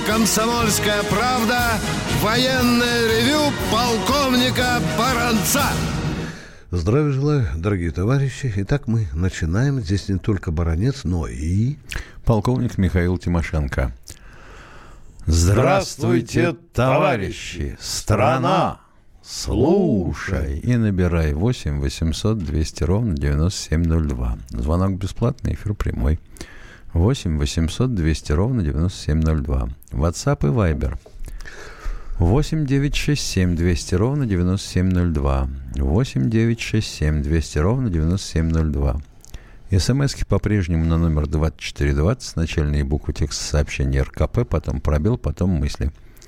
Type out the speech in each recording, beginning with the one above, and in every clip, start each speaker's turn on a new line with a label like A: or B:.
A: «Комсомольская правда» военное ревю полковника Баранца.
B: Здравия желаю, дорогие товарищи. Итак, мы начинаем. Здесь не только Баранец, но и...
C: полковник Михаил Тимошенко. Здравствуйте, товарищи! Страна! Слушай! И набирай 8 800 200 ровно 9702. Звонок бесплатный, эфир прямой. 8 800 200 ровно 9702. WhatsApp и Viber. 8 967 200 ровно 9702. 8 967 200 ровно 9702. СМСки по-прежнему на номер 2420. Начальные буквы текста сообщения РКП, потом пробел, потом мысли.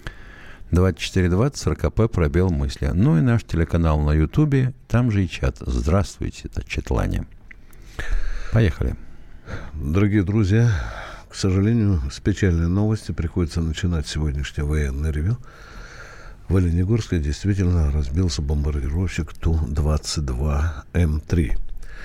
C: 2420 РКП, пробел, мысли. Ну и наш телеканал на Ютубе, там же и чат. Здравствуйте, это Четлане. Поехали.
B: Дорогие друзья, к сожалению, с печальной новости приходится начинать сегодняшнее военное ревю. В Оленегорске действительно разбился бомбардировщик Ту-22М3.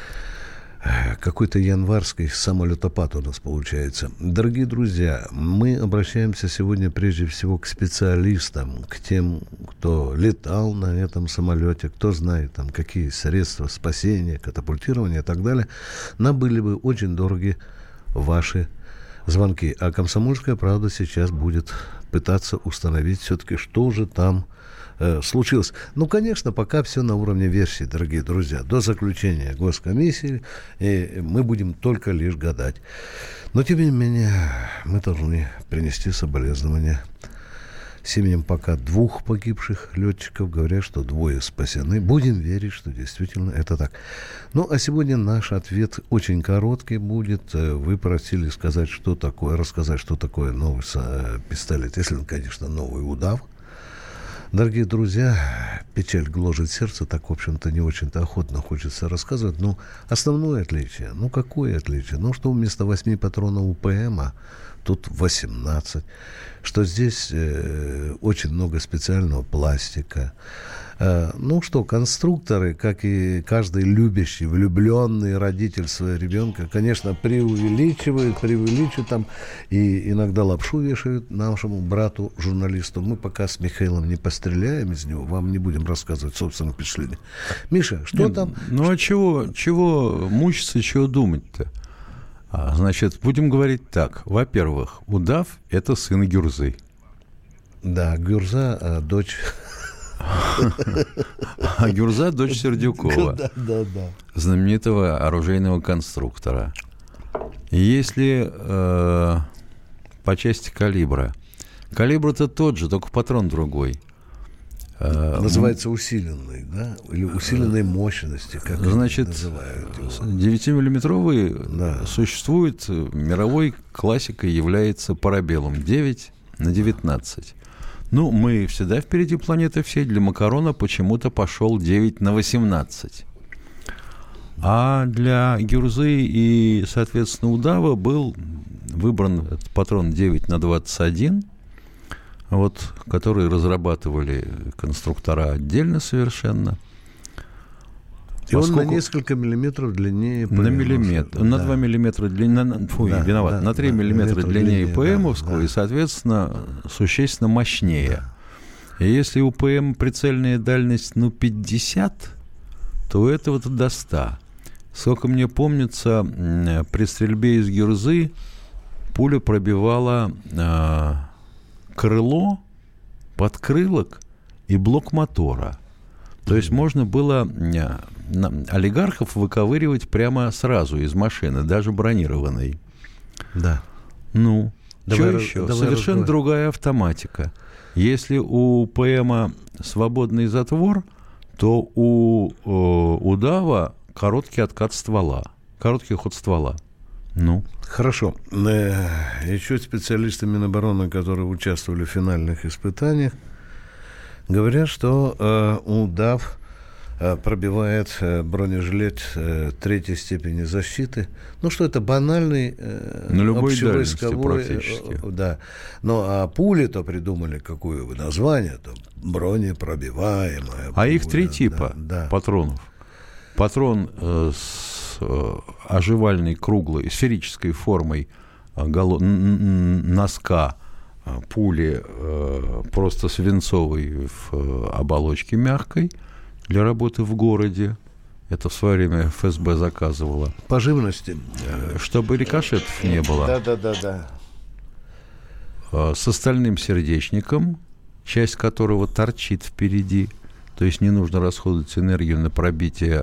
B: Какой-то январский самолетопад у нас получается. Дорогие друзья, мы обращаемся сегодня прежде всего к специалистам, к тем, кто летал на этом самолете, кто знает, там, какие средства спасения, катапультирования и так далее. Нам были бы очень дороги ваши звонки. А «Комсомольская правда» сейчас будет пытаться установить все-таки, что же там случилось. Ну, конечно, пока все на уровне версии, дорогие друзья. До заключения госкомиссии мы будем только лишь гадать. Но, тем не менее, мы должны принести соболезнования семьям пока 2 погибших летчиков. Говорят, что 2 спасены. Будем верить, что действительно это так. Ну, а сегодня наш ответ очень короткий будет. Вы просили сказать, что такое, рассказать, что такое новый пистолет, если он, конечно, новый удав. Дорогие друзья, печаль гложет сердце, так, в общем-то, не очень-то охотно хочется рассказывать. Но основное отличие, какое отличие? Что вместо 8 патронов УПМа тут 18. Что здесь очень много специального пластика. Конструкторы, как и каждый любящий, влюбленный родитель своего ребенка, конечно, преувеличивают там, и иногда лапшу вешают нашему брату-журналисту. Мы пока с Михаилом не постреляем из него, вам не будем рассказывать собственных впечатлений. Миша, что там?
C: Ну, а чего мучиться, чего думать-то? Значит, будем говорить так. Во-первых, удав – это сын Гюрзы.
B: Да, Гюрза, дочь...
C: А Гюрза – дочь Сердюкова,
B: да.
C: знаменитого оружейного конструктора. Если по части калибра, калибр-то тот же, только патрон другой.
B: Называется усиленный, да? Или усиленной мощности, как
C: значит,
B: называют его.
C: 9-миллиметровый существует, мировой классикой является парабеллум 9/19. Мы всегда впереди планеты всей. Для Макарона почему-то пошел 9/18. А для Гюрзы и, соответственно, удава был выбран этот патрон 9/21, который разрабатывали конструктора отдельно совершенно.
B: И поскольку... он на несколько миллиметров длиннее ПМ.
C: На миллиметр. На 2 миллиметра длиннее. На 3 миллиметра длиннее ПМовского, и, соответственно, существенно мощнее. И если у ПМ прицельная дальность 50, то у этого-то до 100. Сколько мне помнится, при стрельбе из Гюрзы пуля пробивала крыло, подкрылок и блок мотора. То есть можно было олигархов выковыривать прямо сразу из машины, даже бронированной.
B: Да.
C: Что еще? Совершенно другая автоматика. Если у ПМа свободный затвор, то у удава короткий откат ствола, короткий ход ствола.
B: Хорошо. Еще специалисты Минобороны, которые участвовали в финальных испытаниях, говорят, что удав пробивает бронежилет 3-й степени защиты. Что это банальный общевойсковой...
C: практически.
B: Да. А пули-то придумали какое название-то? Бронепробиваемая.
C: А их 3 типа патронов. Патрон с оживальной круглой сферической формой носка пули просто свинцовой в оболочке мягкой для работы в городе. Это в свое время ФСБ заказывало.
B: По живности.
C: Чтобы рикошетов не было.
B: Да.
C: С остальным сердечником, часть которого торчит впереди. То есть не нужно расходовать энергию на пробитие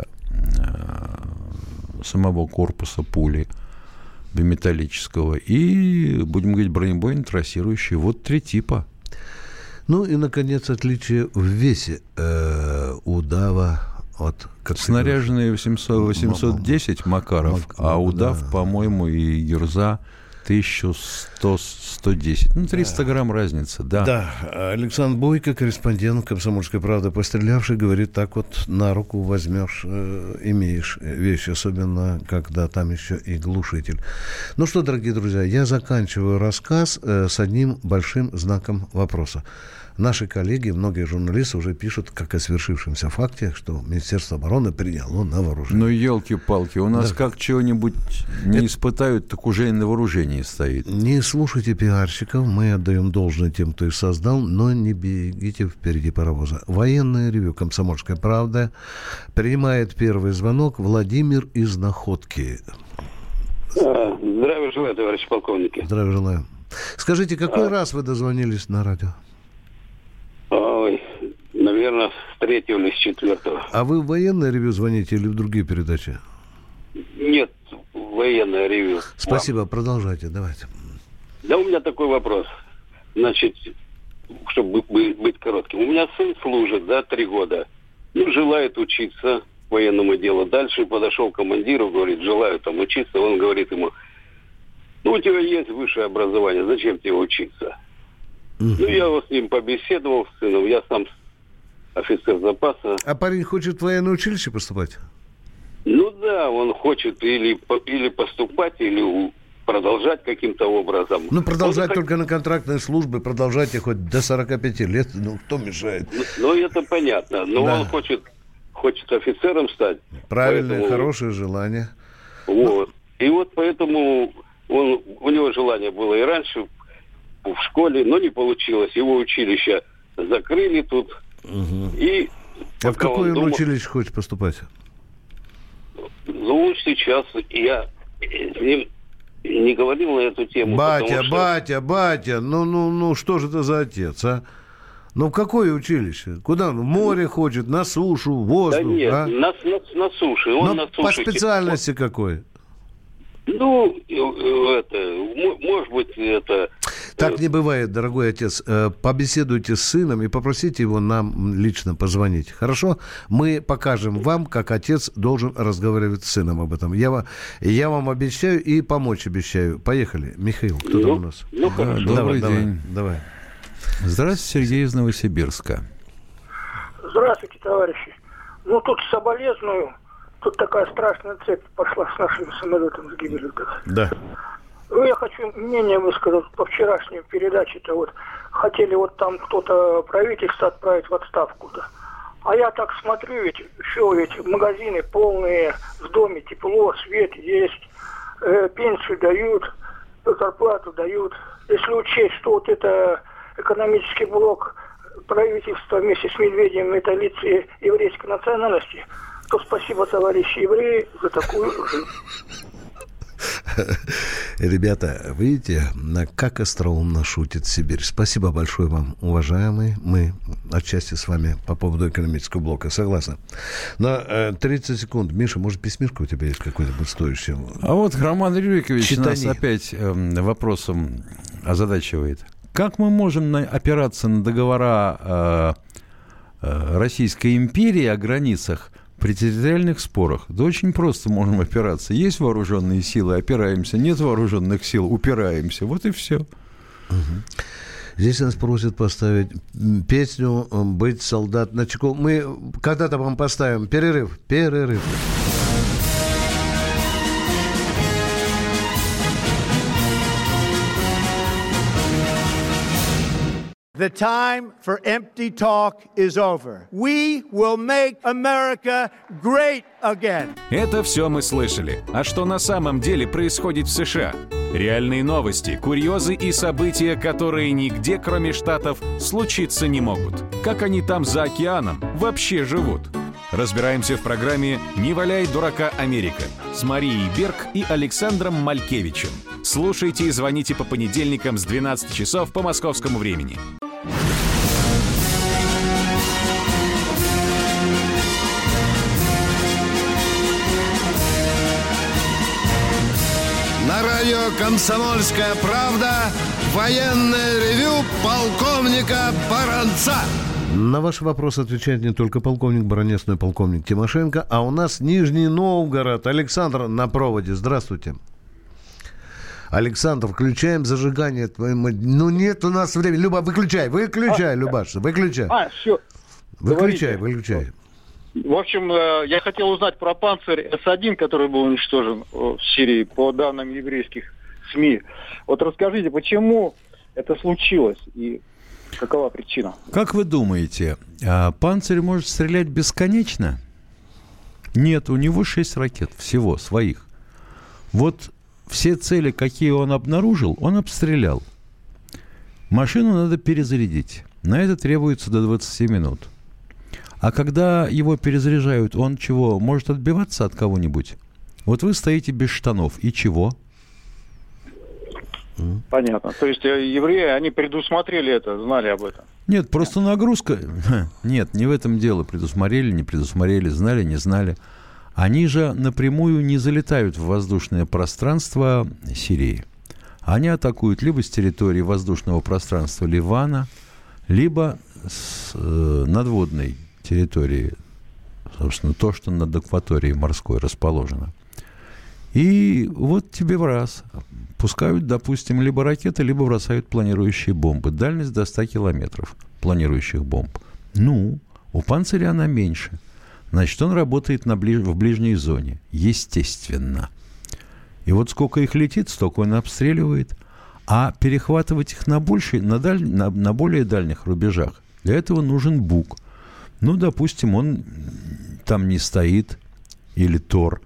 C: самого корпуса пули биметаллического. И, будем говорить, бронебойно-трассирующий. Вот 3 типа.
B: Ну и, наконец, отличие в весе удава от...
C: Снаряженные 810 Макаров, а удав, по-моему, и гюрза 1100-110. Ну, 300 грамм разница, да.
B: Да, Александр Бойко, корреспондент «Комсомольской правды», пострелявший, говорит, так вот на руку возьмешь, имеешь вещь, особенно когда там еще и глушитель. Ну что, дорогие друзья, я заканчиваю рассказ с одним большим знаком вопроса. Наши коллеги, многие журналисты уже пишут, как о свершившемся факте, что Министерство обороны приняло на вооружение.
C: Ну, елки-палки, у нас как чего-нибудь не испытают, так уже и на вооружении стоит.
B: Не слушайте пиарщиков, мы отдаем должное тем, кто их создал, но не бегите впереди паровоза. Военное ревью «Комсомольская правда» принимает первый звонок. Владимир из Находки.
D: Здравия желаю, товарищи полковники.
B: Здравия желаю. Скажите, какой раз вы дозвонились на радио?
D: Ой, наверное, с 3-го или с 4-го.
B: А вы в военное ревью звоните или в другие передачи?
D: Нет, военное ревью.
B: Спасибо, продолжайте, давайте.
D: Да, у меня такой вопрос. Значит, чтобы быть коротким. У меня сын служит, 3 года. Ну, желает учиться военному делу. Дальше подошел к командиру, говорит, желаю там учиться. Он говорит ему, ну, у тебя есть высшее образование, зачем тебе учиться? Ну, я вот с ним побеседовал, с сыном, я сам офицер запаса.
B: А парень хочет в военное училище поступать?
D: Ну да, он хочет или поступать, или продолжать каким-то образом.
B: Ну, продолжать только на контрактной службе, продолжайте хоть до 45 лет, ну, кто мешает?
D: Ну, это понятно, но
B: да.
D: Он хочет офицером стать.
B: Правильное,
D: поэтому...
B: хорошее желание.
D: Вот. И вот поэтому у него желание было и раньше в школе, но не получилось. Его училище закрыли тут.
B: Угу.
D: И
B: а в какое он училище хочет поступать?
D: Ну, сейчас я с ним не говорил на эту тему.
B: Батя, ну, что же это за отец, а? Ну, в какое училище? Куда он? В море хочет, на сушу, в воздух?
D: Да нет,
B: а?
D: на суше. Он на суше.
B: По специальности какой?
D: Ну, может быть, это...
B: Так не бывает, дорогой отец. Побеседуйте с сыном и попросите его нам лично позвонить. Хорошо? Мы покажем вам, как отец должен разговаривать с сыном об этом. Я вам обещаю и помочь обещаю. Поехали. Михаил, кто там у нас?
D: Ну, хорошо.
C: Добрый день.
B: Давай.
C: Здравствуйте, Сергей из Новосибирска.
E: Здравствуйте, товарищи. Ну, тут соболезную. Тут такая страшная цепь пошла с нашим самолетом с гибелью.
B: Да.
E: Ну, я хочу мнение высказать по вчерашней передаче-то. Вот хотели вот там кто-то правительство отправить в отставку-то. А я так смотрю, ведь магазины полные, в доме тепло, свет есть, пенсию дают, зарплату дают. Если учесть, что вот это экономический блок правительства вместе с Медведевым, это лица еврейской национальности, то спасибо, товарищи евреи, за такую жизнь.
B: Ребята, видите, как остроумно шутит Сибирь. Спасибо большое вам, уважаемые. Мы отчасти с вами по поводу экономического блока согласны. На 30 секунд. Миша, может, письмишка у тебя есть какой-нибудь стоящий?
C: А вот Роман Рюрикович нас опять вопросом озадачивает. Как мы можем опираться на договора Российской империи о границах при территориальных спорах? Да очень просто можем опираться. Есть вооруженные силы, опираемся. Нет вооруженных сил, упираемся. Вот и все.
B: Угу. Здесь нас просят поставить песню «Быть солдат на чеку». Мы когда-то вам поставим. Перерыв.
F: The time for empty talk is over. We will make America great again.
G: Это все мы слышали. А что на самом деле происходит в США? Реальные новости, курьезы и события, которые нигде, кроме Штатов, случиться не могут. Как они там за океаном вообще живут? Разбираемся в программе «Не валяй дурака, Америка» с Марией Берг и Александром Малькевичем. Слушайте и звоните по понедельникам с 12 часов по московскому времени.
A: На радио «Комсомольская правда» военное ревю полковника Баранца.
B: На ваши вопросы отвечает не только полковник Баранец, но и полковник Тимошенко. А у нас Нижний Новгород. Александр на проводе. Здравствуйте. Александр, включаем зажигание. Ну, нет у нас времени. Люба, выключай, Любаша, выключай.
H: Все.
B: Выключай.
H: В общем, я хотел узнать про «Панцирь С-1», который был уничтожен в Сирии, по данным еврейских СМИ. Вот расскажите, почему это случилось и какова причина?
C: Как вы думаете, «Панцирь» может стрелять бесконечно? Нет, у него 6 ракет всего, своих. Вот все цели, какие он обнаружил, он обстрелял. Машину надо перезарядить. На это требуется до 20 минут. А когда его перезаряжают, он чего, может отбиваться от кого-нибудь? Вот вы стоите без штанов, и чего?
H: Понятно. То есть евреи, они предусмотрели это, знали об этом?
C: Нет, просто нагрузка... Нет, не в этом дело. Предусмотрели, не предусмотрели, знали, не знали. Они же напрямую не залетают в воздушное пространство Сирии. Они атакуют либо с территории воздушного пространства Ливана, либо с надводной территории, собственно, то, что над акваторией морской расположено. И вот тебе в раз. Пускают, допустим, либо ракеты, либо бросают планирующие бомбы. Дальность до 100 километров планирующих бомб. Ну, у «Панциря» она меньше. Значит, он работает в ближней зоне. Естественно. И вот сколько их летит, столько он обстреливает. А перехватывать их на более дальних рубежах, для этого нужен БУК. Ну, допустим, он там не стоит, или ТОР,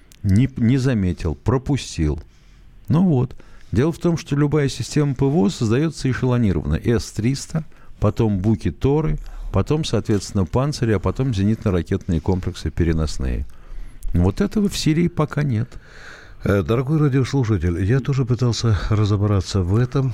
C: не заметил, пропустил. Ну вот. Дело в том, что любая система ПВО создается эшелонированно. С-300, потом БУКи, ТОРы, потом, соответственно, «Панцири», а потом зенитно-ракетные комплексы переносные. Вот этого в Сирии пока нет.
B: Дорогой радиослушатель, я тоже пытался разобраться в этом,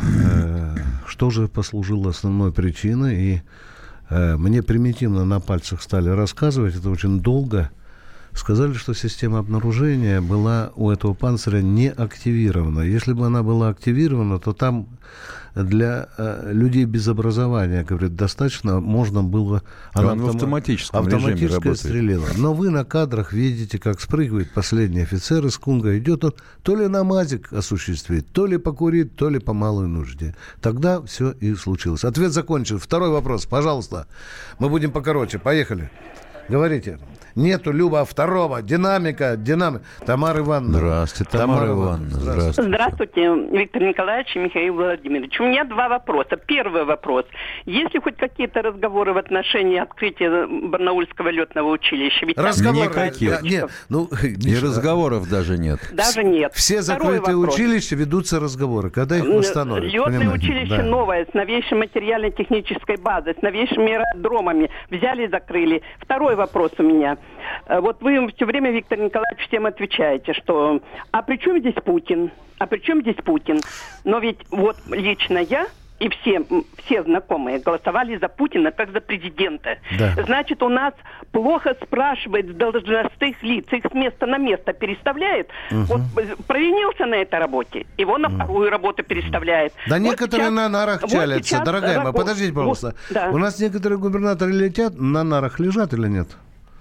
B: что же послужило основной причиной, и мне примитивно на пальцах стали рассказывать, это очень долго. Сказали, что система обнаружения была у этого «Панциря» не активирована. Если бы она была активирована, то там для людей без образования, говорят, достаточно, можно было...
C: Она в автоматическом режиме работает.
B: Стрелила. Но вы на кадрах видите, как спрыгивает последний офицер из Кунга. Идет он то ли намазик осуществить, то ли покурить, то ли по малой нужде. Тогда все и случилось. Ответ закончен. Второй вопрос, пожалуйста. Мы будем покороче. Поехали. Говорите. Нету, Люба, второго. Динамика. Тамара Ивановна.
C: Здравствуйте, Тамара Ивановна.
I: Здравствуйте, Виктор Николаевич и Михаил Владимирович. У меня 2 вопроса. Первый вопрос. Есть ли хоть какие-то разговоры в отношении открытия Барнаульского летного училища? Ведь
C: никаких.
B: Нет,
C: и разговоров даже нет.
I: Даже нет.
B: Все закрытые училища ведутся разговоры. Когда их восстановят?
I: Летное училище новое, с новейшей материально-технической базой, с новейшими аэродромами. Взяли и закрыли. Второй вопрос у меня. Вот вы все время, Виктор Николаевич, всем отвечаете, что «а при чем здесь Путин? А при чем здесь Путин?» Но ведь вот лично я и все знакомые голосовали за Путина как за президента. Да. Значит, у нас плохо спрашивает с должностных лиц, их с места на место переставляет. Вот провинился на этой работе, его на вторую работу переставляет.
B: Да вот
I: сейчас,
B: некоторые на нарах чалятся,
I: вот
B: дорогая моя, подождите, пожалуйста. Вот, да. У нас некоторые губернаторы летят, на нарах лежат или нет?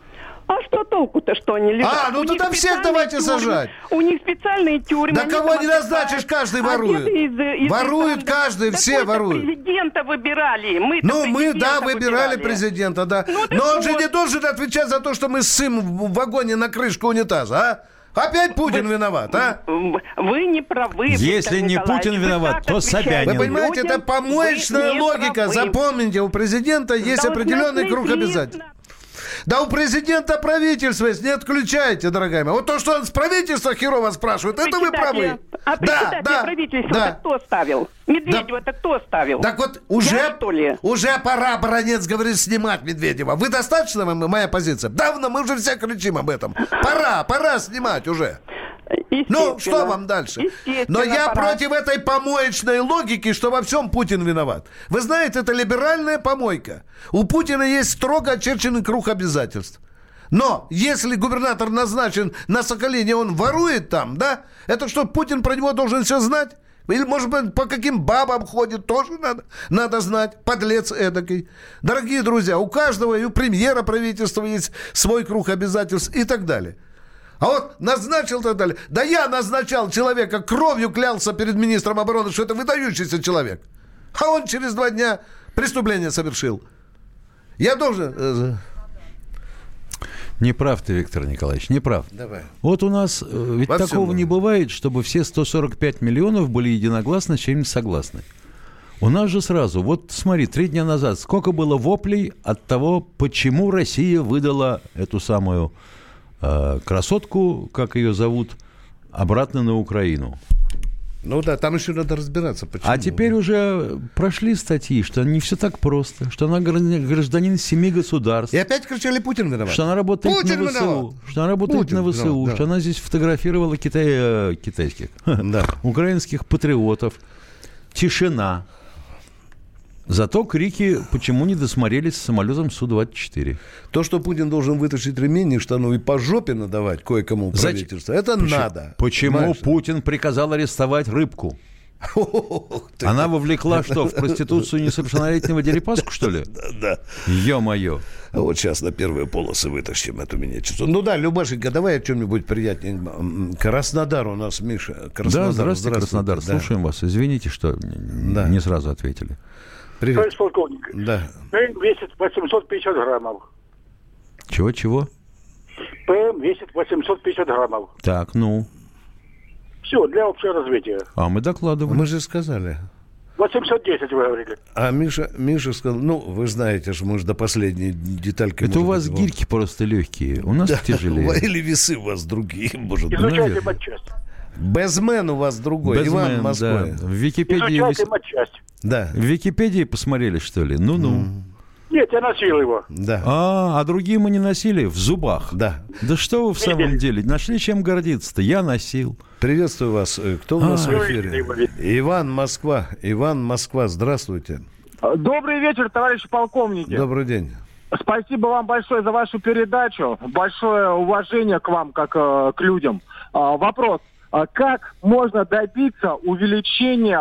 I: А что толку-то, что они лежат?
B: Ну туда всех давайте сажать.
I: У них специальные тюрьмы.
B: Да кого не назначишь, каждый ворует. Ворует каждый, все воруют.
I: Президента выбирали. Мы
B: выбирали президента, да. Но он же не должен отвечать за то, что мы ссым в вагоне на крышку унитаза, а? Опять Путин виноват, а?
I: Вы не правы.
C: Если не Путин виноват, то Собянин.
B: Вы понимаете, это помоечная логика. Запомните, у президента есть определенный круг обязательств. Да у президента правительство есть, не отключайте, дорогая моя. Вот то, что он с правительства херово спрашивает, это вы правы.
I: А председателя правительства кто ставил? Медведева-то кто ставил?
B: Так вот, уже пора, баронец, говорит, снимать Медведева. Вы достаточно, моя позиция? Давно мы уже все кричим об этом. Пора снимать уже. Ну, что вам дальше? Но я против этой помоечной логики, что во всем Путин виноват. Вы знаете, это либеральная помойка. У Путина есть строго очерченный круг обязательств. Но если губернатор назначен на Сахалине, он ворует там, да? Это что, Путин про него должен все знать? Или, может быть, по каким бабам ходит, тоже надо знать. Подлец эдакий. Дорогие друзья, у каждого, и у премьера правительства есть свой круг обязательств и так далее. А вот назначил так далее. Да я назначал человека, кровью клялся перед министром обороны, что это выдающийся человек. А он через 2 дня преступление совершил. Я должен...
C: Не прав ты, Виктор Николаевич, не прав.
B: Давай.
C: Вот у нас ведь такого не бывает, чтобы все 145 миллионов были единогласно с чем-нибудь согласны. У нас же сразу, вот смотри, 3 дня назад сколько было воплей от того, почему Россия выдала эту самую красотку, как ее зовут, обратно на Украину.
B: Ну да, там еще надо разбираться, почему.
C: А теперь уже прошли статьи, что не все так просто, что она гражданин 7 государств.
B: И опять кричали, Путин виноват.
C: Что она работает
B: Путин
C: на ВСУ.
B: Виноват.
C: Что она работает
B: Путин
C: на ВСУ.
B: виноват, да.
C: Что она здесь фотографировала китайских, украинских патриотов. Тишина. Зато крики, почему не досмотрелись с самолетом Су-24.
B: То, что Путин должен вытащить ремень из штанов и по жопе надавать кое-кому правительству, это надо.
C: Почему
B: Понимаешь?
C: Pутин приказал арестовать рыбку? Она вовлекла что, в проституцию несовершеннолетнего Дерипаску, что ли?
B: Да.
C: Ё-моё.
B: А вот сейчас на первые полосы вытащим эту минетицу. Ну да, Любашенька, давай о чем-нибудь приятненьком. Краснодар у нас, Миша.
C: Да, здравствуйте, Краснодар. Слушаем вас. Извините, что не сразу ответили.
B: Привет.
E: Товарищ полковник.
B: Да.
E: ПМ весит 850 граммов.
C: Чего?
E: ПМ весит 850 граммов.
C: Так, ну.
E: Все, для общего развития.
C: А мы докладываем.
B: Мы же сказали.
E: 810 вы говорили.
B: А Миша сказал, ну, вы знаете, что мы же до последней детальки...
C: Это у вас гирьки просто легкие, у нас тяжелее.
B: Или весы у вас другие, может быть.
E: Изучайте матчасть.
B: Безмен у вас другой, Иван Москва.
C: В Википедии...
E: Изучайте матчасть.
B: Да.
C: В Википедии посмотрели, что ли? Ну-ну.
E: Нет, я носил его.
B: Да.
C: А другие мы не носили? В зубах?
B: Да.
C: Да что вы в самом деле? Нашли чем гордиться-то? Я носил.
B: Приветствую вас. Кто у нас в эфире? Иван Москва. Иван Москва, здравствуйте.
J: Добрый вечер, товарищи полковники.
B: Добрый день.
J: Спасибо вам большое за вашу передачу. Большое уважение к вам, как к людям. Вопрос. Как можно добиться увеличения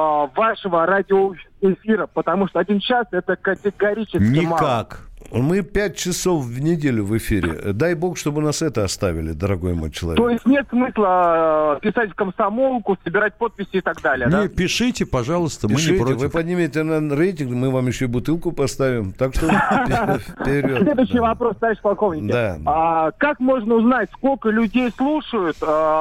J: вашего радиоэфира? Потому что 1 час это категорически мало.
C: Никак.
B: Мы 5 часов в неделю в эфире. Дай бог, чтобы нас это оставили, дорогой мой человек.
J: То есть нет смысла писать в комсомолку, собирать подписи и так далее, да?
C: Пишите, пожалуйста,
B: Пишите,
C: мы не против.
B: Вы поднимете на рейтинг, мы вам еще и бутылку поставим. Так что вперед.
J: Следующий вопрос, товарищ полковник.
B: Да.
J: Как можно узнать, сколько людей слушают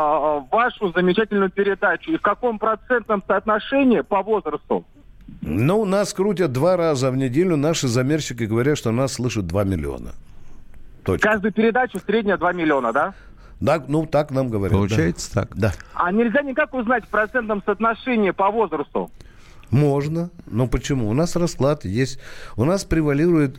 J: вашу замечательную передачу и в каком процентном соотношении по возрасту?
B: Ну, нас крутят 2 раза в неделю. Наши замерщики говорят, что нас слышат 2 миллиона. Точка.
J: Каждую передачу средняя 2 миллиона, да?
B: Да, ну, так нам говорят.
C: Получается так.
B: Да.
J: А нельзя никак узнать в процентном соотношении по возрасту?
B: Можно. Но почему? У нас расклад есть. У нас превалирует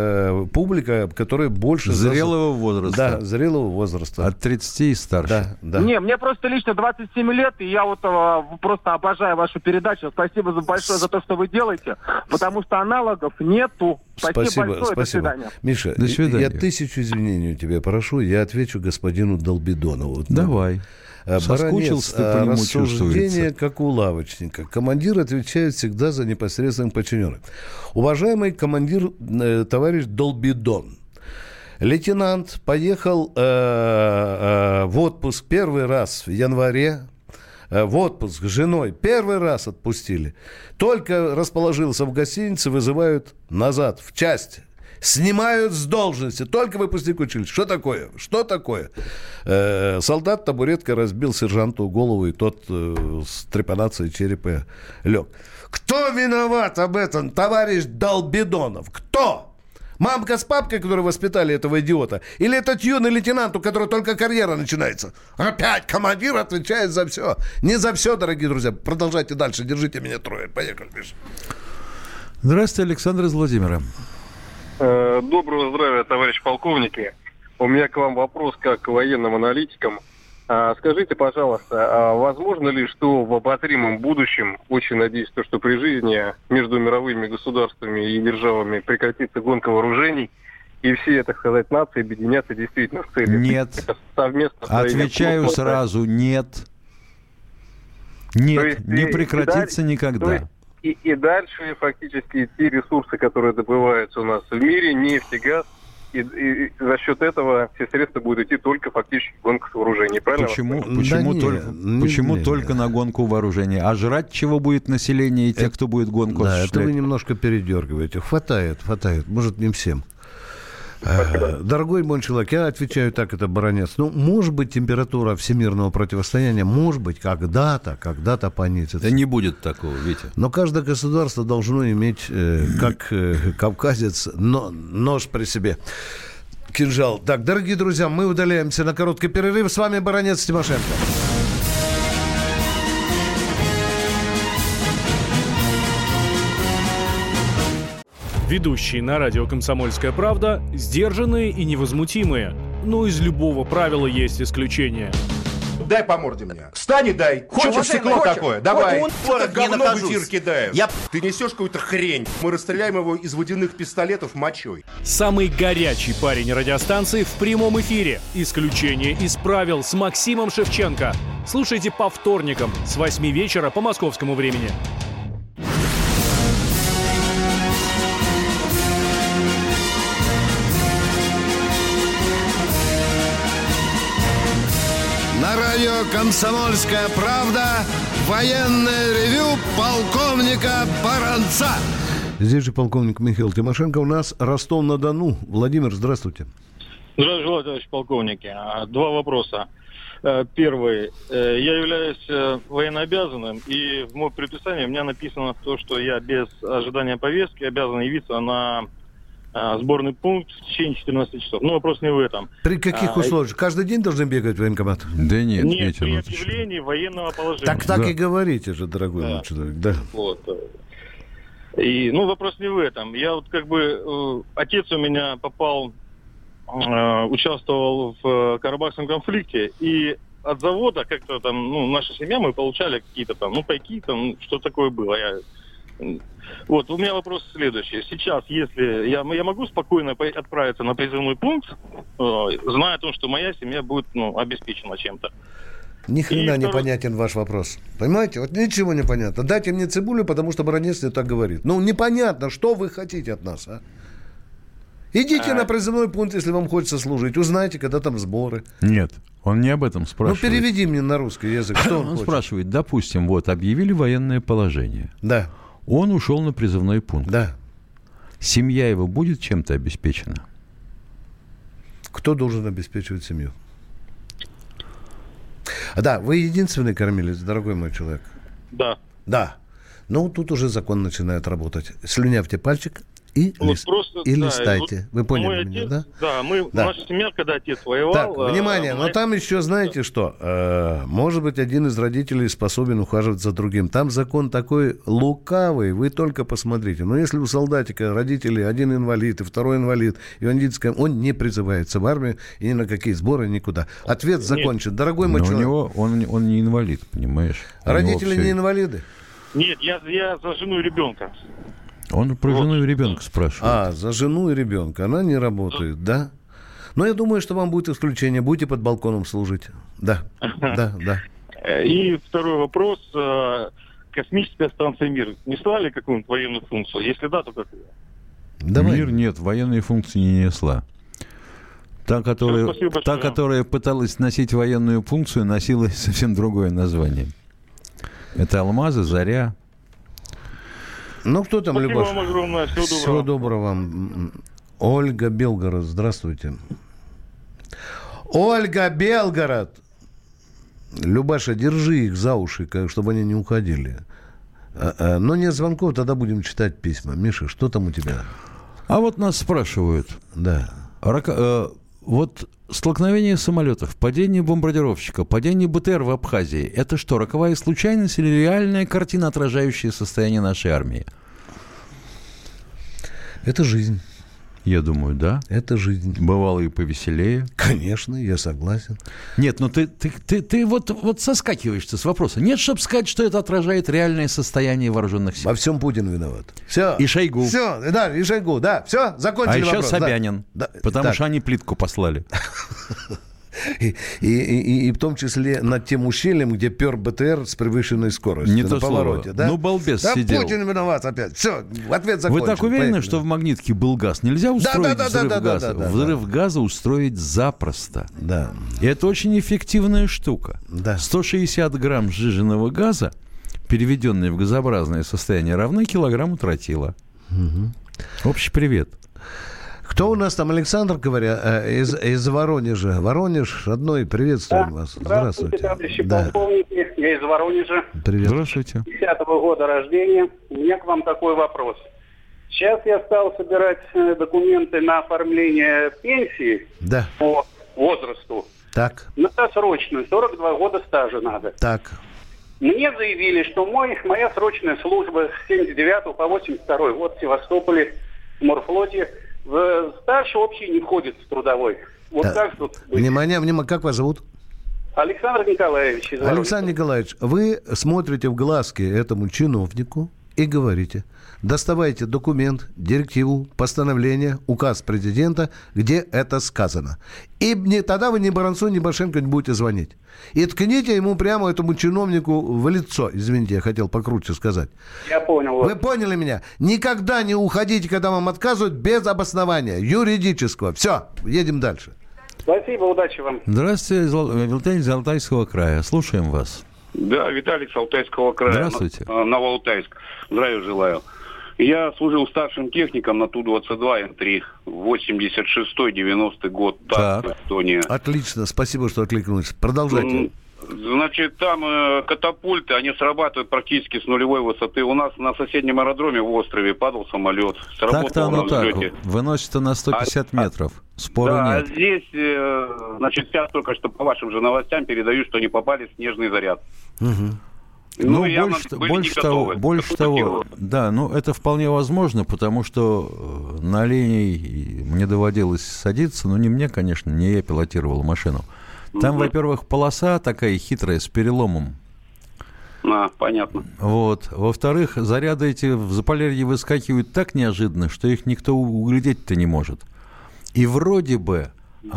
B: публика, которая больше...
C: Зрелого возраста.
B: Да, зрелого возраста.
C: От 30 и старше.
B: Да.
J: Не, мне просто лично 27 лет, и я вот просто обожаю вашу передачу. Спасибо большое за то, что вы делаете, потому что аналогов нету. Спасибо большое. До свидания.
B: Миша,
C: до свидания.
B: Я 1000 извинений у тебя прошу. Я отвечу господину Долбидонову.
C: Давай.
B: Соскучился ты по нему, рассуждение, как у лавочника. Командир отвечает всегда за непосредственных подчиненных. Уважаемый командир, товарищ Долбидон, лейтенант поехал в отпуск 1 раз в январе, в отпуск с женой, 1 раз отпустили. Только расположился в гостинице, вызывают назад, в часть. Снимают с должности. Только выпускник училища. Что такое? Что такое? Солдат табуреткой разбил сержанту голову, и тот с трепанацией черепа лег. Кто виноват об этом, товарищ Долбидонов? Кто? Мамка с папкой, которые воспитали этого идиота? Или этот юный лейтенант, у которого только карьера начинается? Опять командир отвечает за все. Не за все, дорогие друзья. Продолжайте дальше. Держите меня трое. Поехали, Миша.
C: Здравствуйте, Александр из Владимира.
K: Доброго здравия, товарищ полковники. У меня к вам вопрос как к военным аналитикам. Скажите, пожалуйста, возможно ли, что в обозримом будущем, очень надеюсь, что при жизни между мировыми государствами и державами прекратится гонка вооружений, и все, так сказать, нации объединятся действительно в целях?
C: Нет.
K: Совместно.
C: Отвечаю сразу, нет. Нет, не прекратится никогда.
K: И дальше фактически те ресурсы, которые добываются у нас в мире, нефть и газ, и за счет этого все средства будут идти только фактически в гонку вооружений, правильно?
C: Почему только на гонку вооружений? А жрать чего будет население и те, кто будет гонку осуществлять?
B: Да, это вы немножко передергиваете. Хватает. Может, не всем. Дорогой мой человек, я отвечаю так, это баронец. Может быть, температура всемирного противостояния, может быть, когда-то понизится.
C: Да не будет такого, Витя.
B: Но каждое государство должно иметь, как кавказец, нож при себе. Кинжал. Так, дорогие друзья, мы удаляемся на короткий перерыв. С вами баронец Тимошенко.
L: Ведущие на радио «Комсомольская правда» сдержанные и невозмутимые. Но из любого правила есть исключение.
M: Дай по морде мне. Встань и дай. Хочешь стекло такое? Давай. Это говно в эфир кидаешь. Ты несешь какую-то хрень. Мы расстреляем его из водяных пистолетов мочой.
L: Самый горячий парень радиостанции в прямом эфире. Исключение из правил с Максимом Шевченко. Слушайте по вторникам с 8 вечера по московскому времени.
A: На радио «Комсомольская правда» военное ревю полковника Баранца.
B: Здесь же полковник Михаил Тимошенко. У нас Ростов-на-Дону. Владимир, здравствуйте.
H: Здравствуйте, товарищ полковники. Два вопроса. Первый. Я являюсь военнообязанным, и в моем предписании у меня написано то, что я без ожидания повестки обязан явиться на сборный пункт в течение 14 часов. Но вопрос не в этом.
B: При каких условиях? Каждый день должны бегать в военкомат?
C: Да нет,
H: Нет, при объявлении военного положения.
B: Так и говорите же, дорогой мой человек. Да.
H: Вот. И, вопрос не в этом. Я отец у меня участвовал в Карабахском конфликте, и от завода как-то там, наша семья, мы получали какие-то пайки, что такое было. Вот, у меня вопрос следующий. Сейчас, если я могу спокойно отправиться на призывной пункт, зная о том, что моя семья будет обеспечена чем-то.
B: Ни хрена не понятен ваш вопрос. Понимаете? Вот ничего не понятно. Дайте мне цибулю, потому что баронец мне так говорит. Непонятно, что вы хотите от нас, а? Идите на призывной пункт, если вам хочется служить. Узнайте, когда там сборы.
C: Нет, он не об этом спрашивает.
B: Переведи мне на русский язык. Что он хочет?
C: Спрашивает, допустим, объявили военное положение.
B: Да.
C: Он ушел на призывной пункт.
B: Да.
C: Семья его будет чем-то обеспечена?
B: Кто должен обеспечивать семью? Да, вы единственный кормилец, дорогой мой человек?
H: Да.
B: Да. Тут уже закон начинает работать. Слюнявьте пальчик и листайте. Вы поняли меня,
H: отец,
B: да?
H: Да, наша семья, когда отец воевал...
B: Так, внимание, но там еще знаете что? Может быть, один из родителей способен ухаживать за другим. Там закон такой лукавый, вы только посмотрите. Но если у солдатика родители один инвалид и второй инвалид, и он не призывается в армию и ни на какие сборы, никуда. Ответ закончен. Дорогой мой человек...
C: Он не инвалид, понимаешь?
B: Родители не инвалиды?
H: Нет, я за жену и ребенка.
C: Он про жену и ребенка спрашивает.
B: За жену и ребенка. Она не работает, да? Но я думаю, что вам будет исключение. Будете под балконом служить. Да.
H: И второй вопрос. Космическая станция «Мир» несла ли какую-нибудь военную функцию? Если да, то какую?
C: «Мир» нет, военные функции не несла. Та, которая пыталась носить военную функцию, носила совсем другое название. Это «Алмазы», «Заря».
B: Кто там,
H: Спасибо
B: Любаш?
H: вам огромное.
B: Всего доброго вам. Ольга, Белгород, здравствуйте. Ольга, Белгород! Любаша, держи их за уши, чтобы они не уходили. Но нет звонков, тогда будем читать письма. Миша, что там у тебя?
C: А вот нас спрашивают.
B: Да.
C: Вот столкновение самолетов, падение бомбардировщика, падение БТР в Абхазии – это что, роковая случайность или реальная картина, отражающая состояние нашей армии?
B: Это жизнь.
C: Я думаю, да.
B: Это жизнь.
C: Бывало и повеселее.
B: Конечно, я согласен.
C: Нет, ну ты вот соскакиваешься с вопроса. Нет, чтобы сказать, что это отражает реальное состояние вооруженных сил.
B: Во всем Путин виноват. Все.
C: И Шойгу.
B: Все, да, и Шойгу, да. Все, закончили вопрос.
C: А еще Собянин,
B: да.
C: потому что они плитку послали.
B: И в том числе над тем ущельем, где пер БТР с превышенной скоростью.
C: Не
B: на
C: то
B: повороте.
C: Слово.
B: Да?
C: Ну, балбес
B: да,
C: сидел.
B: Путин виноват опять. Все, ответ закончен.
C: Вы так уверены,
B: Поехали.
C: что в Магнитке был газ? Нельзя устроить взрыв газа? Взрыв газа устроить запросто.
B: Да.
C: И это очень эффективная штука.
B: Да.
C: 160 грамм сжиженного газа, переведенные в газообразное состояние, равны килограмму тротила.
B: Угу.
C: Общий привет.
B: Кто у нас там, Александр, говоря, из Воронежа? Воронеж, родной, приветствуем вас.
N: Здравствуйте, товарищи полковники. Я из Воронежа.
B: Привет.
C: Здравствуйте.
N: 10-го года рождения. У меня к вам такой вопрос. Сейчас я стал собирать документы на оформление пенсии по возрасту.
B: Так.
N: На досрочную. 42 года стажа надо.
B: Так.
N: Мне заявили, что моя срочная служба с 79 по 82 год в Севастополе, в морфлоте, в стаж общий не входит в трудовой. Вот
B: да.
N: как тут быть?
B: Внимание, как вас зовут?
N: Александр Николаевич.
B: Александр Николаевич, вы смотрите в глазки этому чиновнику и говорите: доставайте документ, директиву, постановление, указ президента, где это сказано. И тогда вы ни Баранцу, ни Башенко не будете звонить. И ткните ему прямо, этому чиновнику, в лицо. Извините, я хотел покруче сказать.
N: Я понял.
B: Вы поняли меня? Никогда не уходите, когда вам отказывают, без обоснования юридического. Все, едем дальше.
N: Спасибо, удачи вам.
C: Здравствуйте, Виталий из Алтайского края. Слушаем вас.
O: Да, Виталий с Алтайского края.
C: Здравствуйте.
O: Новоалтайск. Здравия желаю. Я служил старшим техником на Ту-22М3. 86-90 год.
B: Так.
O: Эстония.
B: Отлично, спасибо, что откликнулись. Продолжайте.
O: Значит, там катапульты, они срабатывают практически с нулевой высоты. У нас на соседнем аэродроме в острове падал самолет.
C: Так-то оно так. Выносится на 150 метров. Спору нет.
O: А здесь, значит, сейчас только что по вашим же новостям передаю, что не попали в снежный заряд.
C: Угу. Ну, больше того, да, ну, это вполне возможно, потому что на оленей мне доводилось садиться, но не мне, конечно, не я пилотировал машину. Там, во-первых, полоса такая хитрая, с переломом.
O: Понятно.
C: Вот. Во-вторых, заряды эти в Заполярье выскакивают так неожиданно, что их никто углядеть-то не может. И вроде бы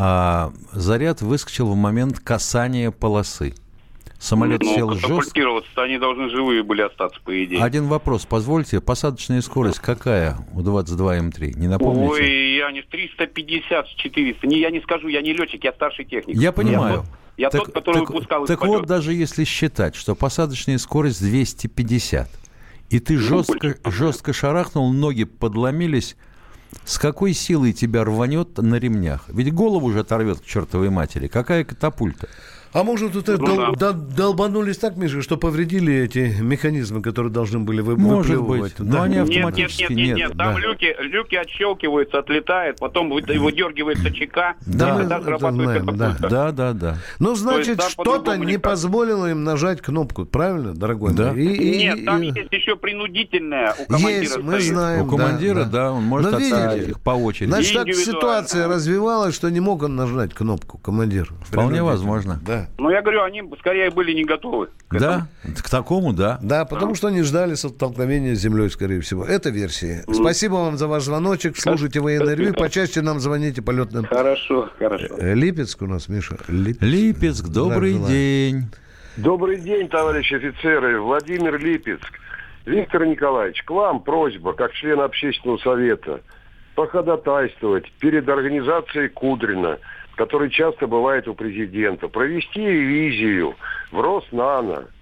C: заряд выскочил в момент касания полосы. Самолет сел жестко.
O: Они должны живые были остаться, по идее.
C: Один вопрос, позвольте. Посадочная скорость какая у 22М3? Не напомните?
O: Ой, я не 350 с 400. Я не скажу, я не летчик, я старший техник.
C: Я понимаю.
O: Я тот, который выпускал из
C: Так вот, даже если считать, что посадочная скорость 250, и ты жестко шарахнул, ноги подломились, с какой силой тебя рванет на ремнях? Ведь голову же оторвет к чертовой матери. Какая катапульта?
B: А может, тут долбанулись так, Миша, что повредили эти механизмы, которые должны были выплевывать?
C: Может быть, но они автоматически
O: нет. Там люки отщелкиваются, отлетает, потом выдергивается чека, и тогда срабатывает катапульта.
C: Да.
B: Ну, значит, что-то не позволило им нажать кнопку, правильно, дорогой
C: мой?
O: Нет, там есть еще принудительная у командира.
B: Есть, мы знаем.
C: У командира, да, он может отставить их по очереди.
B: Значит, так ситуация развивалась, что не мог он нажать кнопку, командир.
C: Вполне возможно.
B: Да.
O: Ну, я говорю, они скорее были не готовы.
C: Да, к такому, да.
B: Да, потому что они ждали столкновения с землей, скорее всего. Это версия. Спасибо вам за ваш звоночек. Слушайте военное ревью. Почаще нам звоните по летным.
O: Хорошо.
B: Липецк у нас, Миша.
C: Липецк, добрый день.
P: Добрый день, товарищи офицеры. Владимир, Липецк. Виктор Николаевич, к вам просьба, как член общественного совета, походатайствовать перед организацией Кудрина, который часто бывает у президента, провести ревизию в Роснано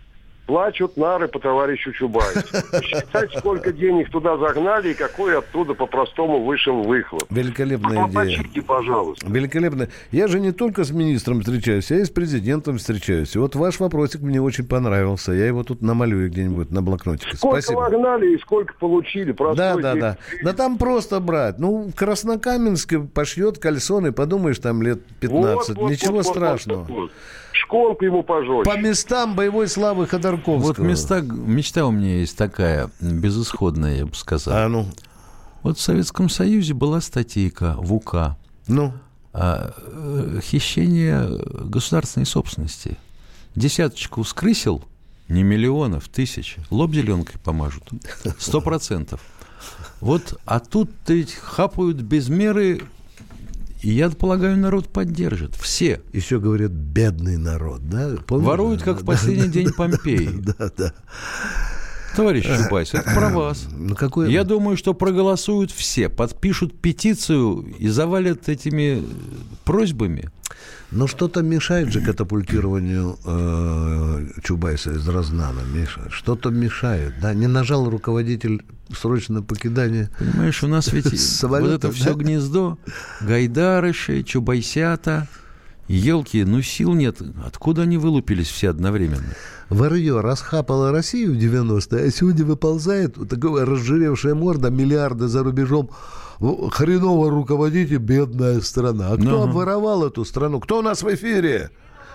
P: Плачут нары по товарищу Чубайсу. Считать, сколько денег туда загнали и какой оттуда по-простому вышел выхлоп.
B: Великолепная идея.
P: Пожалуйста.
B: Великолепно. Я же не только с министром встречаюсь, я и с президентом встречаюсь. И вот ваш вопросик мне очень понравился. Я его тут намалюю где-нибудь на блокнотике.
P: Сколько
B: Спасибо.
P: вогнали и сколько получили.
B: Да. Да там просто брать. Ну, в Краснокаменске пошьет кальсоны, подумаешь, там лет 15. Ничего страшного.
P: Школку ему пожестче.
B: По местам боевой славы Ходорковского.
C: Вот мечта у меня есть такая, безысходная, я бы сказал.
B: А ну?
C: Вот в Советском Союзе была статейка в УК.
B: Ну?
C: Хищение государственной собственности. Десяточку скрысил, не миллионов, тысяч. Лоб зеленкой помажут. 100%. Вот, а тут-то ведь хапают без меры. И я полагаю, народ поддержит. Все.
B: Еще говорят, бедный народ, да? Помнишь?
C: Воруют, как в последний день Помпеи.
B: Да.
C: Товарищ Чубайс, это про вас. Я думаю, что проголосуют все, подпишут петицию и завалят этими просьбами.
B: Но что-то мешает же катапультированию Чубайса из Рознана, Миша. Что-то мешает, да? Не нажал руководитель срочное покидание.
C: Понимаешь, у нас ведь вот это все гнездо, гайдарыши, чубайсята, елки, сил нет. Откуда они вылупились все одновременно?
B: Варьё расхапало Россию в 90-е, а сегодня выползает вот такая разжиревшая морда, миллиарды за рубежом. Хреново руководите, бедная страна. А кто обворовал эту страну? Кто у нас в эфире?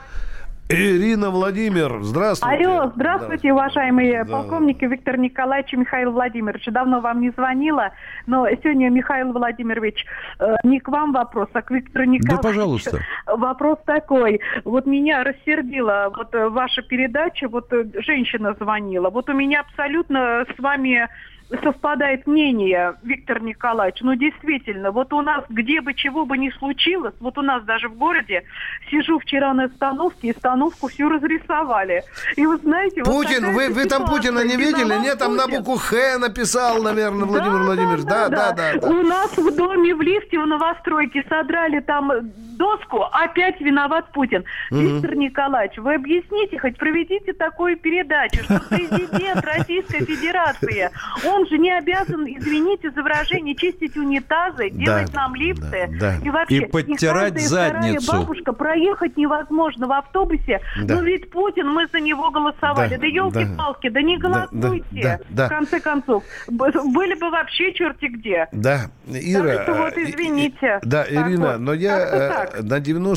B: Ирина, Владимир, здравствуйте.
Q: Алло, здравствуйте, уважаемые полковники Виктор Николаевич и Михаил Владимирович. Давно вам не звонила, но сегодня, Михаил Владимирович, не к вам вопрос, а к Виктору Николаевичу.
C: Да, пожалуйста.
Q: Вопрос такой. Вот меня рассердила ваша передача, женщина звонила. У меня абсолютно с вами совпадает мнение, Виктор Николаевич. Действительно, у нас, где бы чего бы ни случилось, у нас даже в городе, сижу вчера на остановке, и остановку всю разрисовали. И вы знаете...
B: Путин, вы там Путина не видели? Нет, там на букву «Х» написал, наверное, Владимир Владимирович. Да.
Q: У нас в доме, в лифте, в новостройке содрали там доску, опять виноват Путин. Виктор Николаевич, вы объясните, хоть проведите такую передачу, что президент Российской Федерации, он же не обязан, извините за выражение, чистить унитазы, делать нам лифты. И вообще,
C: и подтирать задницу.
Q: Бабушка, проехать невозможно в автобусе. Ведь Путин, мы за него голосовали. Да елки-палки, да не голосуйте. В конце концов. Были бы вообще черти где.
B: Да, Ира.
Q: Так что извините.
B: Да, Ирина, но я на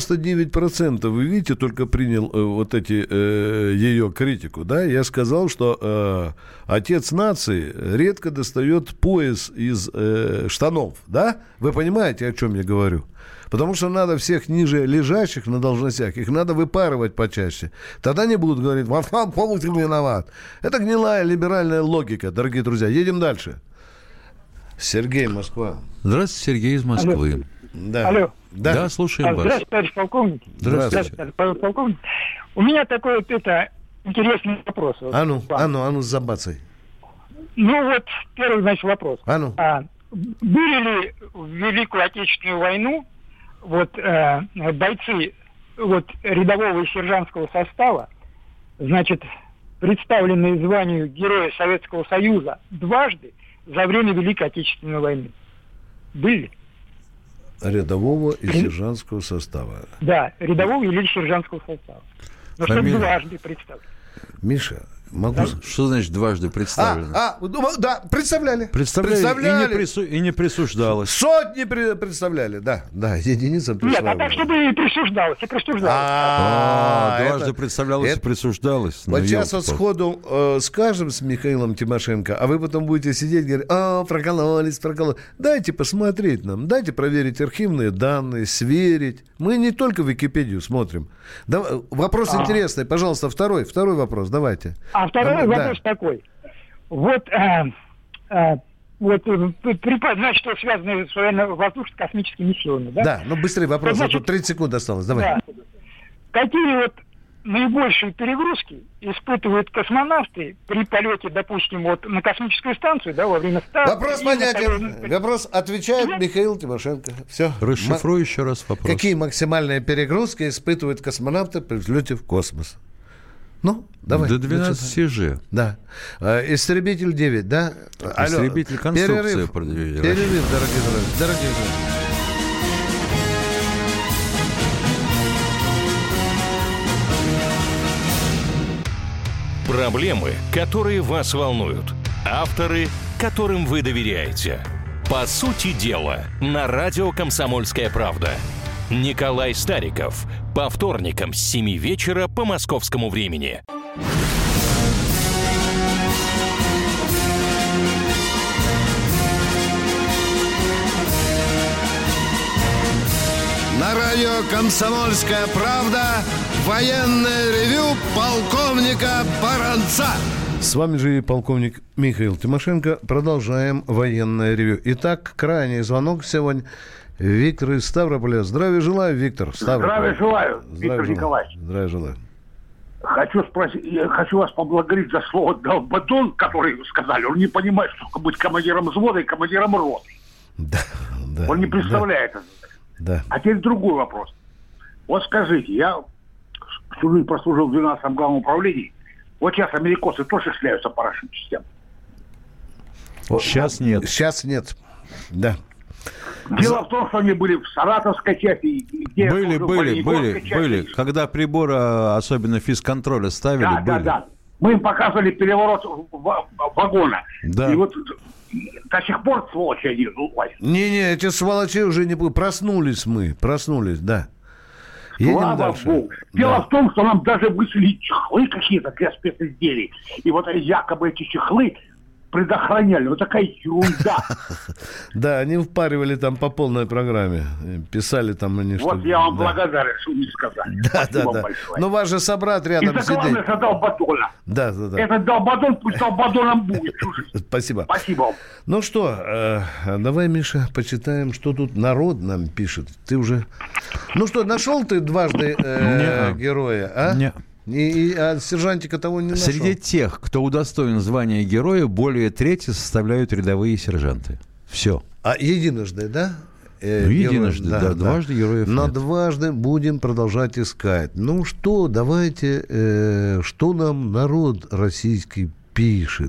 B: 99%, вы видите, только принял ее критику, да? Я сказал, что отец нации редко достает пояс из штанов, да? Вы понимаете, о чем я говорю? Потому что надо всех ниже лежащих на должностях, их надо выпарывать почаще. Тогда не будут говорить, полностью виноват. Это гнилая либеральная логика, дорогие друзья. Едем дальше. Сергей, Москва.
C: Здравствуйте, Сергей из Москвы.
B: Да.
R: Алло.
C: Да, слушаем вас.
R: Здравствуйте, товарищ полковник.
C: Здравствуйте.
R: Товарищ полковник. У меня такой интересный вопрос.
B: А ну, забацай.
R: Первый, вопрос. Были ли в Великую Отечественную войну бойцы рядового и сержантского состава, представленные званию Героя Советского Союза дважды за время Великой Отечественной войны? Были?
B: Рядового и сержантского состава.
R: Да, рядового или сержантского состава. Но что дважды представлены.
B: Миша,
C: Что значит дважды представлено?
B: Да, представляли.
C: И не присуждалось.
B: Сотни представляли, да, единицам присуждалось.
R: Нет, так чтобы и присуждалось,
C: дважды представлялось и присуждалось.
B: Вот сейчас сходу скажем с Михаилом Тимошенко, а вы потом будете сидеть и говорить, прокололись. Дайте посмотреть нам, дайте проверить архивные данные, сверить. Мы не только Википедию смотрим. Вопрос интересный, пожалуйста, второй вопрос, давайте.
R: А второй вопрос такой. Значит, что связано с воздушно-космическими силами, да?
B: Да, быстрее вопрос, а тут 30 секунд осталось, давай.
R: Да. Какие наибольшие перегрузки испытывают космонавты при полете, допустим, на космическую станцию, да, во время старта?
B: Вопрос понятен. Вопрос отвечает Михаил Тимошенко. Все.
C: Расшифрую еще раз вопрос.
B: Какие максимальные перегрузки испытывают космонавты при взлете в космос? Ну, давай.
C: До 12 же.
B: Да. Истребитель 9, да?
C: Истребитель конструкции.
B: Перерыв, дорогие друзья.
S: Проблемы, которые вас волнуют. Авторы, которым вы доверяете. По сути дела, на радио «Комсомольская правда». Николай Стариков. По вторникам с 7 вечера по московскому времени.
A: На радио «Комсомольская правда» военное ревю полковника Баранца.
B: С вами же и полковник Михаил Тимошенко. Продолжаем военное ревю. Итак, крайний звонок сегодня. Виктор из Ставрополя. Здравия желаю, Виктор.
T: Здравия желаю, Виктор Николаевич.
B: Здравия желаю.
T: Хочу вас поблагодарить за слово «долбадон», который вы сказали. Он не понимает, что быть командиром взвода и командиром роты.
B: Да.
T: Он не представляет это.
B: Да.
T: А теперь другой вопрос. Вот скажите, я всю жизнь прослужил в 12-м главном управлении. Вот сейчас американцы тоже шляются по нашим частям.
C: Сейчас нет.
B: Сейчас нет. Да.
T: Дело в том, что они были в Саратовской части.
C: Были. Когда приборы, особенно физконтроля, ставили, были.
T: Да. Мы им показывали переворот вагона.
C: Да.
T: И вот до сих пор сволочи они влазят.
B: Не, эти сволочи уже не будут. Проснулись, да. Едем
T: Слава
B: дальше.
T: Богу. Дело в том, что нам даже выслали чехлы какие-то для специзделий. И вот якобы эти чехлы предохраняли. Вот такая ерунда.
B: Да, они впаривали там по полной программе. Писали там они что-то.
T: Вот я вам благодарен, что не сказали.
B: Да. Но ваш же собрат рядом сидит.
T: И главное, это долбадона.
B: Да.
T: Этот долбадон пусть долбадоном будет.
B: Спасибо.
T: Спасибо вам.
B: Ну что, давай, Миша, почитаем, что тут народ нам пишет. Ты уже... Ну что, нашел ты дважды героя, а?
C: Нет.
B: А сержантика того не нашел?
C: Среди тех, кто удостоен звания героя, более трети составляют рядовые сержанты. Все.
B: А единожды, да?
C: Единожды, да. Дважды героев
B: Но
C: нет.
B: дважды будем продолжать искать. Ну что, давайте, что нам народ российский пишет?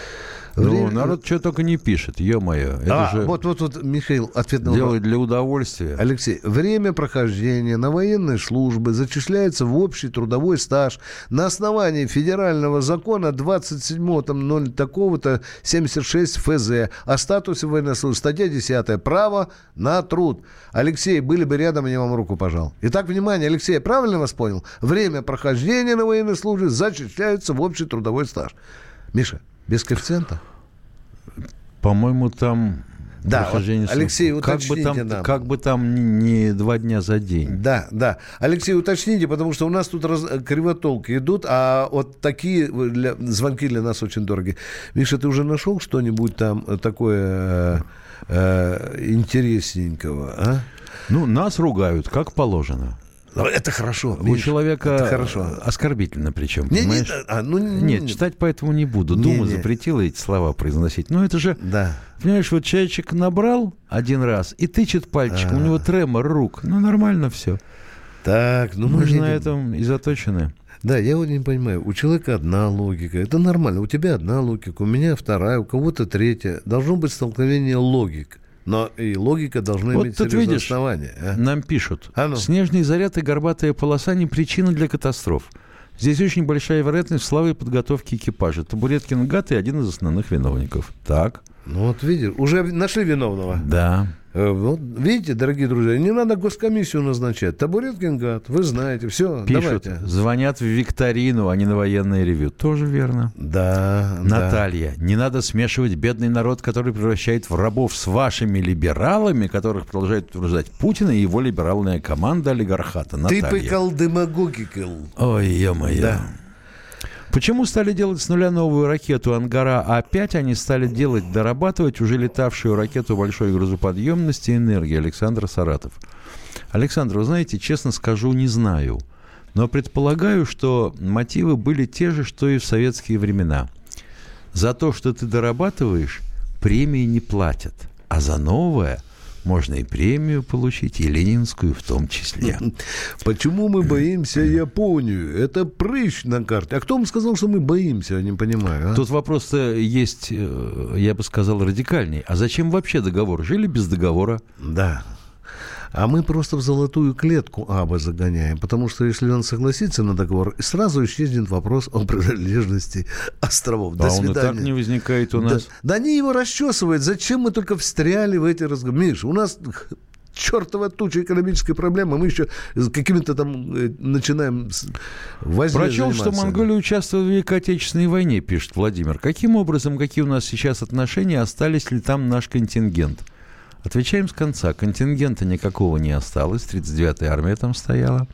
C: Народ что только не пишет, ё-моё. Это же
B: вот, Михаил, ответ на
C: делает для удовольствия.
B: Алексей, время прохождения на военной службе зачисляется в общий трудовой стаж на основании федерального закона 27.0 такого-то 76 ФЗ о статусе военнослужащего. Статья 10. Право на труд. Алексей, были бы рядом, я вам руку пожал. Итак, внимание, Алексей, я правильно вас понял? Время прохождения на военной службе зачисляется в общий трудовой стаж. Миша, без коэффициента?
C: По-моему, там...
B: Да, Алексей, уточните
C: нам. Как бы там не 2 дня за день.
B: Да. Алексей, уточните, потому что у нас тут кривотолки идут, а вот такие звонки для нас очень дороги. Миша, ты уже нашел что-нибудь там такое интересненького, а?
C: Ну, нас ругают, как положено.
B: Это хорошо.
C: У человека оскорбительно причем, понимаешь? Нет, читать поэтому не буду. Дума запретила эти слова произносить. Но это же, понимаешь, вот человечек набрал один раз и тычет пальчиком, у него тремор рук. Ну, нормально все.
B: Так,
C: мы же на этом и заточены.
B: Да, я вот не понимаю. У человека одна логика. Это нормально. У тебя одна логика, у меня вторая, у кого-то третья. Должно быть столкновение логик. Но и логика должна иметь серьезное основание.
C: Нам пишут. Снежный заряд и горбатая полоса не причина для катастроф. Здесь очень большая вероятность слабой подготовки экипажа. Табуреткин гад и один из основных виновников. Так.
B: Ну вот видишь, уже нашли виновного.
C: Да.
B: Вот, видите, дорогие друзья, не надо госкомиссию назначать. Табуреткин гад, вы знаете, все,
C: пишут,
B: давайте.
C: Звонят в викторину, а не на военное ревью. Тоже верно.
B: Да.
C: Наталья, не надо смешивать бедный народ, который превращает в рабов, с вашими либералами, которых продолжает утверждать Путин и его либеральная команда олигархата. Наталья.
B: Ты пыкал демагогикал.
C: Ой, ё-моё.
B: Да.
C: Почему стали делать с нуля новую ракету «Ангара-А5», они стали дорабатывать уже летавшую ракету большой грузоподъемности и энергии? Александр Саратов. Александр, вы знаете, честно скажу, не знаю. Но предполагаю, что мотивы были те же, что и в советские времена. За то, что ты дорабатываешь, премии не платят. А за новое можно и премию получить, и ленинскую в том числе.
B: Почему мы боимся Японию? Это прыщ на карте. А кто вам сказал, что мы боимся? Я не понимаю. А?
C: Тут вопрос-то есть, я бы сказал, радикальней. А зачем вообще договор? Жили без договора?
B: Да. А мы просто в золотую клетку Аба загоняем, потому что если он согласится на договор, сразу исчезнет вопрос о принадлежности островов. До свидания.
C: Он и так не возникает у нас.
B: Да они его расчесывают. Зачем мы только встряли в эти разговоры? Миш, у нас чертова туча экономической проблемы, мы еще какими-то там начинаем возне
C: Прочел,
B: заниматься.
C: что Монголия участвовала в Великой Отечественной войне, пишет Владимир. Каким образом, какие у нас сейчас отношения, остались ли там наш контингент? Отвечаем с конца. Контингента никакого не осталось. 39-я армия там стояла.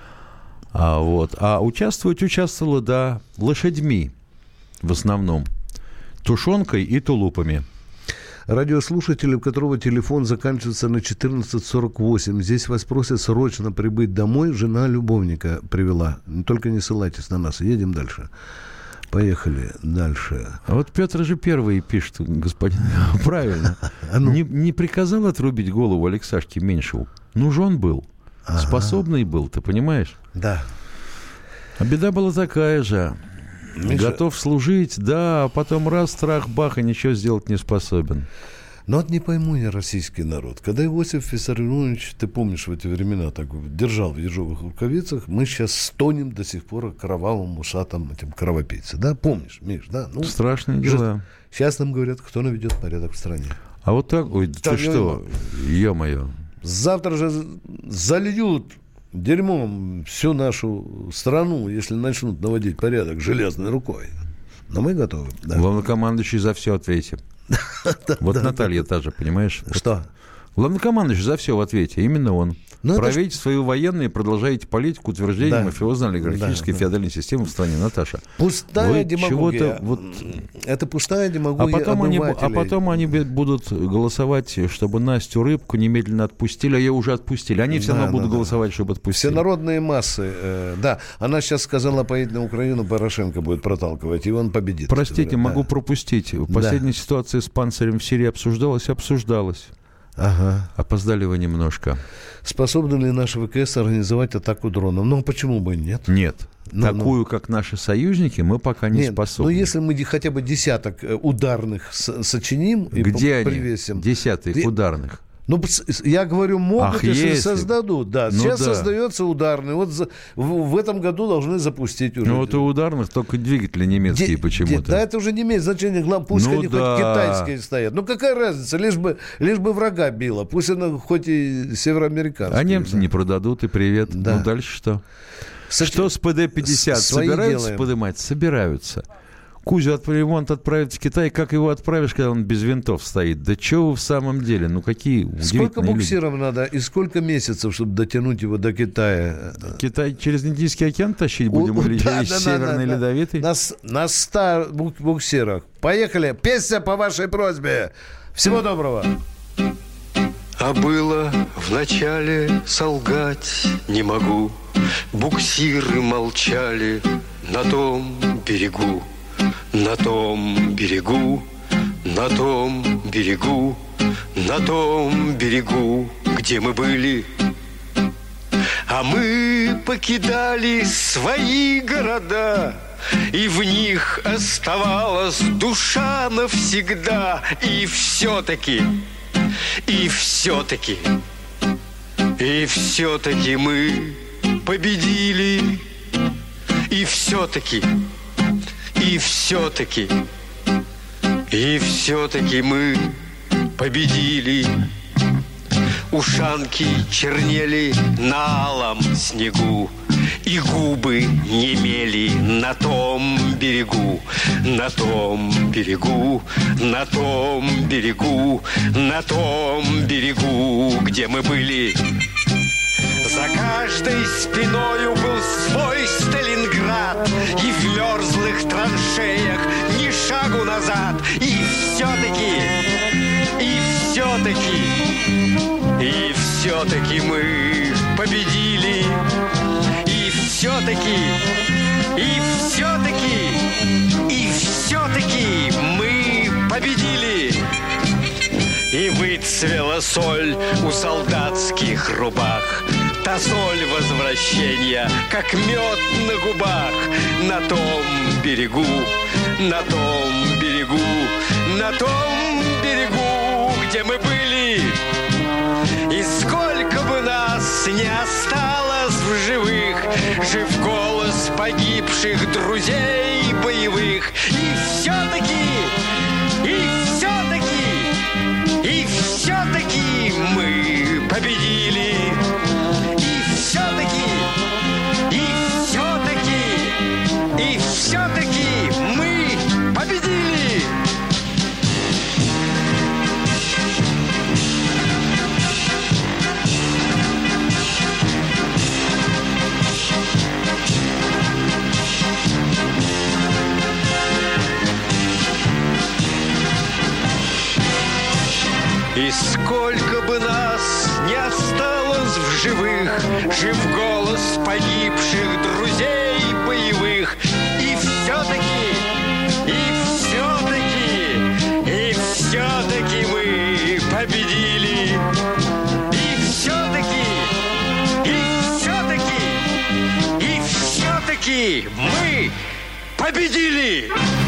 C: А участвовала, да, лошадьми в основном. Тушенкой и тулупами.
B: Радиослушатель, у которого телефон заканчивается на 1448. Здесь вас просят срочно прибыть домой. Жена любовника привела. Только не ссылайтесь на нас. Едем дальше. Поехали дальше.
C: А вот Петр же первый пишет, господин. Правильно. Не приказал отрубить голову Алексашке Меньшеву. Нужен был. Способный был, ты понимаешь?
B: Да.
C: А беда была такая же. Миша... Готов служить, да, а потом раз, страх, бах, и ничего сделать не способен.
B: Но вот не пойму я российский народ. Когда Иосиф Виссарионович, ты помнишь, в эти времена так держал в ежовых рукавицах, мы сейчас стонем до сих пор кровавым усатым этим кровопийцам. Да, помнишь, Миш, да? Ну,
C: страшные дела.
B: Сейчас нам говорят, кто наведет порядок в стране.
C: А вот так, ой, ты что, ё-моё.
B: Завтра же зальют дерьмом всю нашу страну, если начнут наводить порядок железной рукой. Но мы готовы. Да.
C: Главнокомандующий за все ответит. Вот Наталья та же, понимаешь?
B: Что?
C: Главнокомандующий за все в ответе. Именно он. Правите свою военную и продолжаете политику утверждения мафиозно-олигархической феодальной системы в стране. Наташа.
B: Пустая демагогия. Это пустая демагогия обывателей.
C: А потом они будут голосовать, чтобы Настю Рыбку немедленно отпустили, а ее уже отпустили. Они все равно будут голосовать, чтобы отпустили.
B: Всенародные массы. Да, она сейчас сказала, поедет на Украину, Порошенко будет проталкивать, и он победит.
C: Простите, могу пропустить. Последняя ситуация с Панцирем в Сирии обсуждалась.
B: Ага.
C: Опоздали вы немножко.
B: Способны ли наши ВКС организовать атаку дронов? Ну, почему бы и нет?
C: Нет. Такую, как наши союзники, мы пока не способны.
B: Но если мы хотя бы десяток ударных сочиним и привесим...
C: Где они? Десятых ударных?
B: Ну, я говорю, могут, если создадут. Да, сейчас создается ударный. Вот в этом году должны запустить уже.
C: Ну, вот у ударных только двигатели немецкие почему-то.
B: Да, это уже не имеет значения. Главное, пусть они хоть китайские стоят. Ну, какая разница? Лишь бы врага било. Пусть она хоть и североамериканские.
C: А немцы не продадут, и привет. Да. Ну, дальше что? Что с ПД-50? Собираются поднимать? Собираются. Кузю ремонт отправить в Китай. Как его отправишь, когда он без винтов стоит? Да что вы в самом деле? Ну, какие удивительные
B: Сколько буксиров надо и сколько месяцев, чтобы дотянуть его до Китая?
C: Китай через Индийский океан тащить будем? Или через Северный Ледовитый?
B: На 100 буксирах. Поехали. Песня по вашей просьбе. Всего доброго.
U: А было вначале солгать не могу. Буксиры молчали на том берегу. На том берегу, на том берегу, на том берегу, где мы были. А мы покидали свои города, и в них оставалась душа навсегда. И все-таки мы победили. И все-таки мы победили. Ушанки чернели на алом снегу, и губы немели на том берегу, на том берегу, на том берегу, на том берегу, где мы были. За каждой спиною был свой Сталинград, и в мерзлых траншеях ни шагу назад. И все-таки мы победили. И все-таки мы победили. И вы Цвела соль у солдатских рубах. Та соль возвращения, как мед на губах. На том берегу, на том берегу, на том берегу, где мы были. И сколько бы нас не осталось в живых, жив голос погибших друзей боевых. И все-таки мы победили. И все-таки мы победили. И сколько бы нас не осталось в живых, жив голос погибших друзей боевых. И все-таки мы победили. И все-таки мы победили.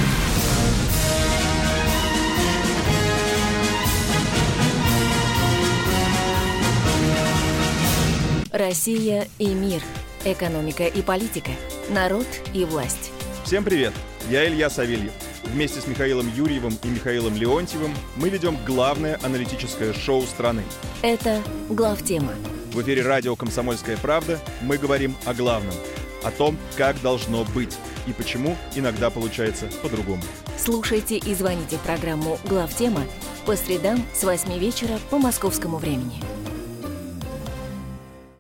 D: Россия и мир. Экономика и политика. Народ и власть.
V: Всем привет! Я Илья Савельев. Вместе с Михаилом Юрьевым и Михаилом Леонтьевым мы ведем главное аналитическое шоу страны.
D: Это «Главтема».
V: В эфире радио «Комсомольская правда» мы говорим о главном. О том, как должно быть и почему иногда получается по-другому.
D: Слушайте и звоните в программу «Главтема» по средам с 8 вечера по московскому времени.